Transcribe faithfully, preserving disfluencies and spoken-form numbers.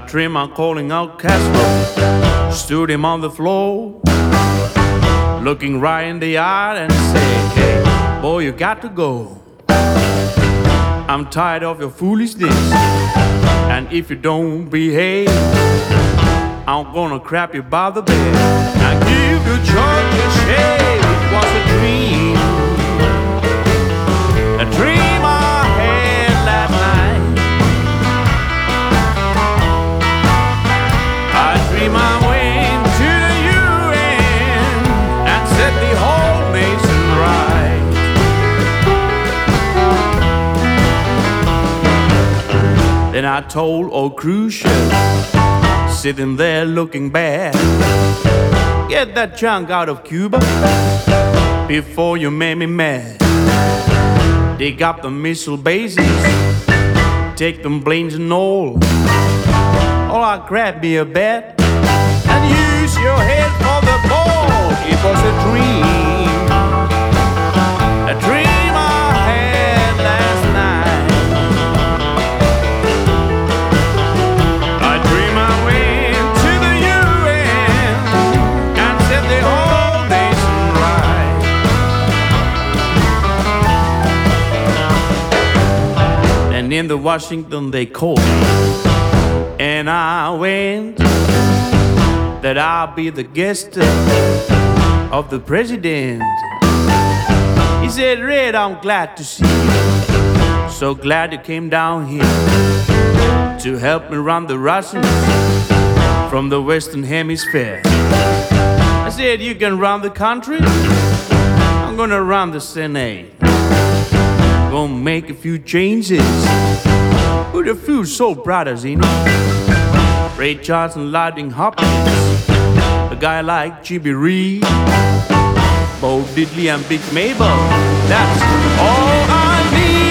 dream I'm calling out Castro. Stood him on the floor, looking right in the eye and said, hey, boy, you got to go. I'm tired of your foolishness, and if you don't behave, I'm gonna crap you by the bed. I give you chocolate shade. It was a dream, a dream I had last night. I dream I went to the U N and set the whole nation right. Then I told old Khrushchev, sitting there looking bad, get that junk out of Cuba before you make me mad. Dig up the missile bases, take them planes and all, or I'll grab me a bat and use your head for the ball. It was a dream, a dream I had last night. I dream I went to the U N and set the whole nation right. And in the Washington they called me, and I went, that I'll be the guest of the president. He said, Red, I'm glad to see you. So glad you came down here to help me run the Russians from the Western Hemisphere. I said, you can run the country, I'm gonna run the Senate. Gonna make a few changes, put a few soul brothers in it. Ray Charles and Lightning Hopkins, a guy like G B Reed, Bo Diddley and Big Mabel. That's all I need.